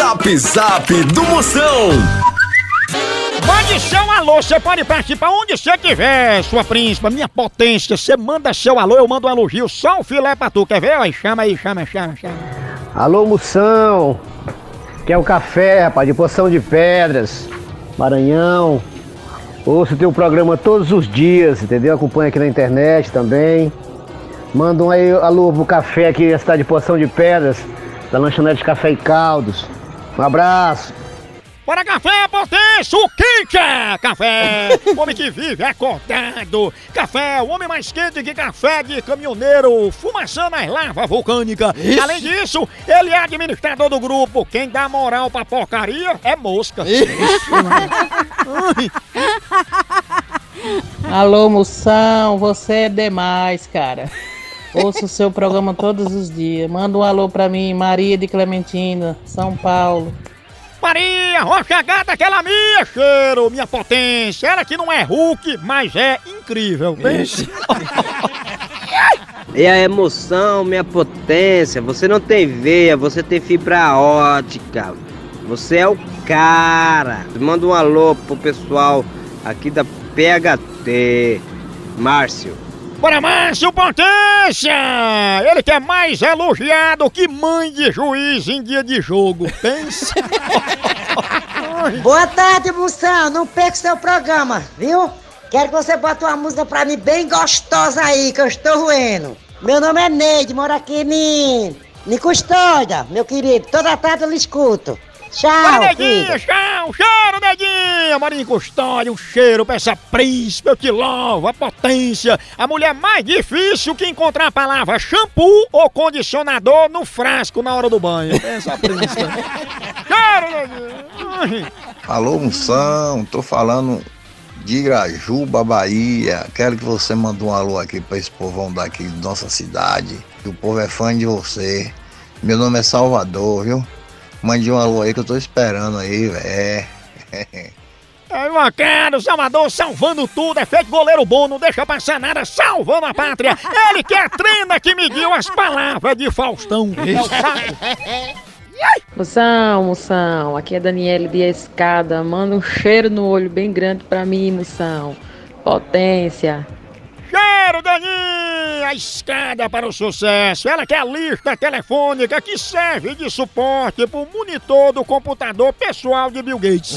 Zap Zap do Moção. Mande seu alô, você pode participar onde você quiser, sua príncipa, minha potência. Você manda seu alô, eu mando um elogio, só um filé pra tu, quer ver? Aí, chama aí, chama. Alô, Moção, que é o café, rapaz, de Poção de Pedras, Maranhão. Ouço o teu programa todos os dias, entendeu? Acompanho aqui na internet também. Manda um aí, alô pro café aqui na cidade de Poção de Pedras, da lanchonete Café e Caldos. Um abraço. Bora, café, potência, o quente é café, o homem que vive acordado. Café, o homem mais quente que café de caminhoneiro, fumaçando as lavas vulcânicas. Além disso, ele é administrador do grupo. Quem dá moral pra porcaria é mosca. Alô, Moção, você é demais, cara. Ouço o seu programa todos os dias. Manda um alô pra mim, Maria de Clementina, São Paulo. Maria, rocha gata, aquela minha, cheiro, minha potência. Ela que não é Hulk, mas é incrível. E a emoção, minha potência, você não tem veia, você tem fibra ótica. Você é o cara. Manda um alô pro pessoal aqui da PHT, Márcio. Bora, Márcio Potência! Ele que é mais elogiado que mãe de juiz em dia de jogo. Pensa. Boa tarde, Moção. Não perca o seu programa, viu? Quero que você bote uma música pra mim bem gostosa aí, que eu estou roendo. Meu nome é Neide, moro aqui em Custódia, meu querido. Toda tarde eu lhe escuto. Tchau, bora, Neidinha, tchau, cheiro, Neidinha, Marinho Custódia, um cheiro pra essa príncipe, eu te louvo, a potência, a mulher mais difícil que encontrar a palavra shampoo ou condicionador no frasco na hora do banho. Essa príncipe. Cheiro, Neidinha. Alô, Moção, tô falando de Irajuba, Bahia. Quero que você mande um alô aqui pra esse povão daqui de nossa cidade, que o povo é fã de você. Meu nome é Salvador, viu? Mande um alô aí que eu tô esperando aí, velho. É bacana, Salvador salvando tudo, é feito goleiro bom, não deixa passar nada, salvando a pátria. Ele que é a trena que mediu as palavras de Faustão. Moção, aqui é Daniele de Escada. Manda um cheiro no olho bem grande pra mim, Moção. Potência. Cheiro, Daninha, a escada para o sucesso. Ela que é a lista telefônica que serve de suporte pro monitor do computador pessoal de Bill Gates.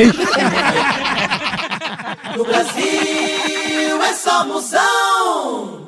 No Brasil é só Moção.